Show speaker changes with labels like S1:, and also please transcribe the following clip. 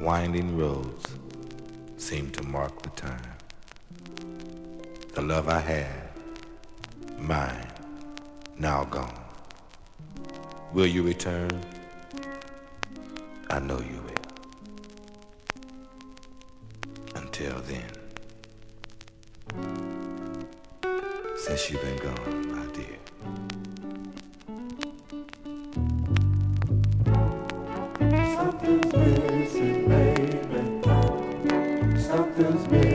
S1: winding roads seem to mark the time. The love I had, mine, now gone. Will you return? I know you will. Until then, since you've been gone, my dear,
S2: something's missing, baby. Something's missing.